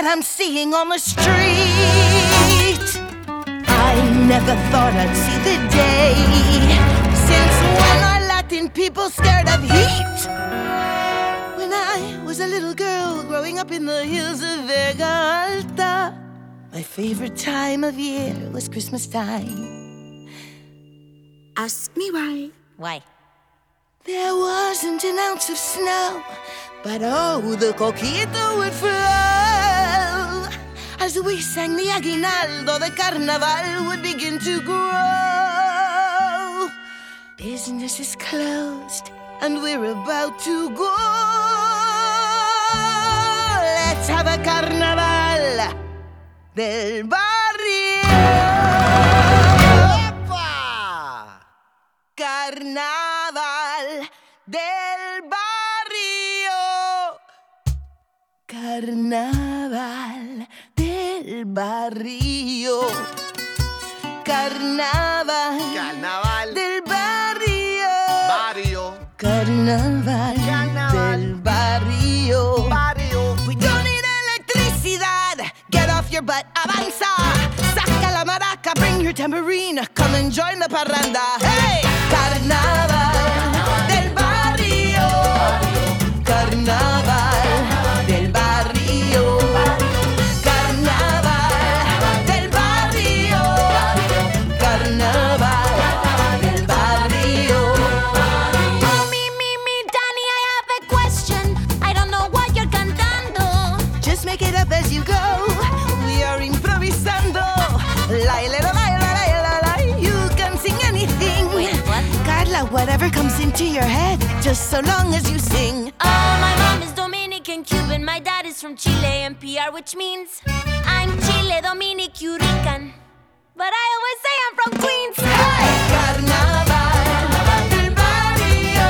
I'm seeing on the street. I never thought I'd see the day since when our Latin people scared of heat. When I was a little girl growing up in the hills of Vega Alta, my favorite time of year was Christmas time. Ask me why. Why? There wasn't an ounce of snow, but oh, the coquito would flow as we sang the aguinaldo. The carnaval would begin to grow. Business is closed and we're about to go. Let's have a carnaval del barrio. ¡Epa! Carnaval del barrio. Carnaval del barrio. Carnaval, Carnaval del barrio. Barrio. Carnaval, Carnaval del barrio. Barrio. We don't need electricidad. Get off your butt, avanza. Saca la maraca, bring your tambourine. Come and join the parranda. Hey! Carnaval del barrio. Carnaval del barrio. Carnaval del barrio. Carnaval del barrio. Oh, me, Danny, I have a question. I don't know what you're cantando. Just make it up as you go. We are improvisando. La, la, la, la, la, la, la. You can sing anything. Wait, what? Carla, whatever comes into your head, just so long as you sing. Oh, my mom is Dominican, Cuban. My dad is from Chile and PR, which means I'm Chile, Dominic, Rican. But I always say I'm from Queens. Carnaval del barrio.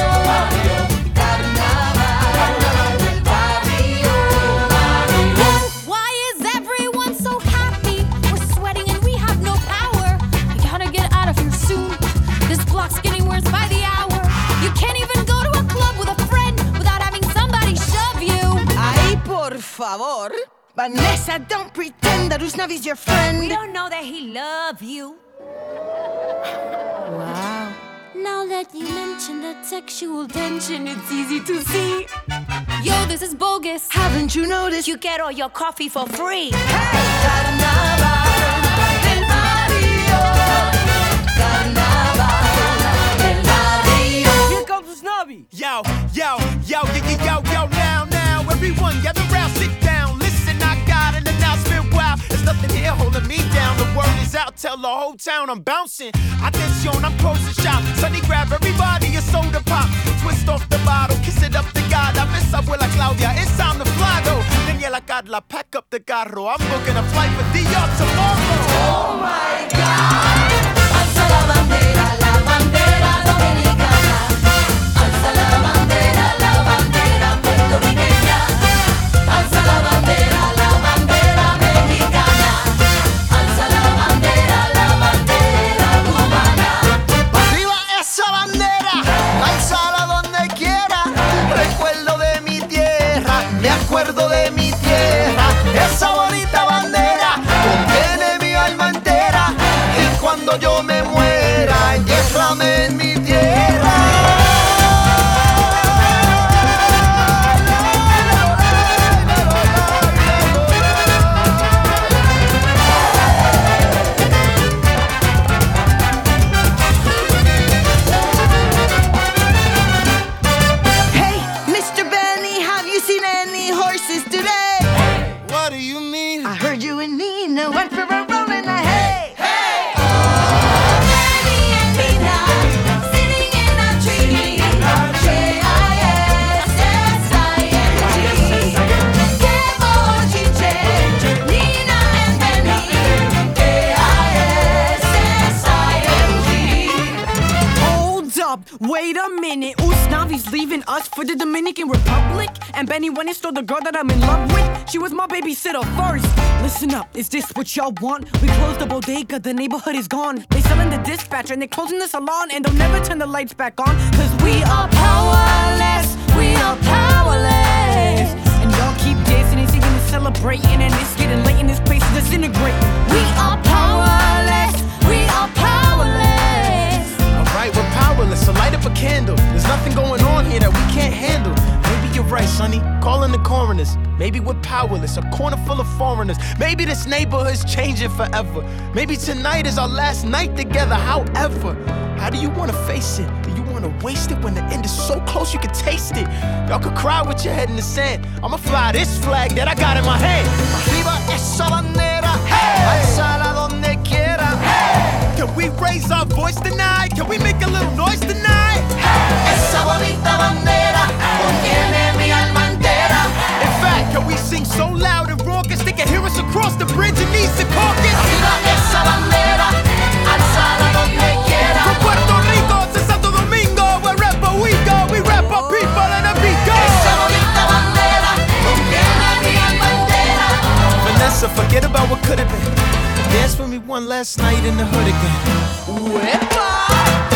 Carnaval del barrio. Why is everyone so happy? We're sweating and we have no power. You gotta get out of here soon. This block's getting worse by the hour. You can't even go to a club with a friend without having somebody shove you. Ay, por favor. Vanessa, don't pretend that Usnavi's your friend. We don't know that he loves you. Wow. Now that you mention the sexual tension, it's easy to see. Yo, this is bogus. Haven't you noticed? You get all your coffee for free. Carnaval del barrio. Carnaval del barrio. Here comes Usnavi. Yo, now, everyone gather round, sit down, listen, I got an announcement, wow, there's nothing here holding me down, the word is out, tell the whole town I'm bouncing, attention, I'm closing shop, Sonny grab everybody a soda pop, twist off the bottle, kiss it up to God, I miss abuela Claudia, it's time to fly though, Daniela Carla, pack up the carro, I'm booking a flight for DR tomorrow. Oh my God. Alza la bandera dominicana. Alza la bandera puertorriqueña. Alza la bandera mexicana. Alza la bandera cubana. ¡Arriba esa bandera! ¡Alzala donde quiera! Recuerdo de mi tierra, me acuerdo de mi tierra. Esa bonita bandera contiene mi alma entera. Y cuando yo me muera, entiérrame en mi tierra. Hey, Mr. Benny, have you seen any horses today? What do you mean? I heard you and Nina went for a roll in a hay. Hey! Benny and Nina, sitting in a tree. K-I-S-S-I-N-G. ¡Qué bochinche! Nina and Benny. K-I-S-S-I-N-G. Hold up, wait a minute. Usnavi's leaving us for the Dominican Republic? And Benny went and stole the girl that I'm in love with? She was my babysitter first. Listen up, is this what y'all want? We closed the bodega, the neighborhood is gone. They selling the dispatcher and they're closing the salon, and they'll never turn the lights back on. Cause we are powerless, we are powerless. And y'all keep dancing and singing the celebrating, and it's getting late in this place to disintegrate. We are powerless. We are powerless. Alright, we're powerless, so light up a candle. There's nothing going on here that we can't handle. Maybe you're right, sonny. Calling the coroners. Maybe we're powerless, a corner full of foreigners. Maybe this neighborhood's changing forever. Maybe tonight is our last night together. However, how do you wanna face it? Do you wanna waste it when the end is so close you can taste it? Y'all could cry with your head in the sand. I'ma fly this flag that I got in my hand. Arriba esa bandera, alzala donde quiera. Can we raise our voice tonight? Can we make a little noise tonight? Esa bonita bandera contiene mi alma entera. In fact, can we sing so loud and raucous they can hear us across the bridge in Eastern Caucus? Arriba esa bandera, alzala donde quiera. From Puerto Rico to Santo Domingo, wherever we go, we rap our people and the beat goes. Esa bonita bandera contiene mi alma entera. Vanessa, forget about what could have been. Dance with me one last night in the hood again. Uepa!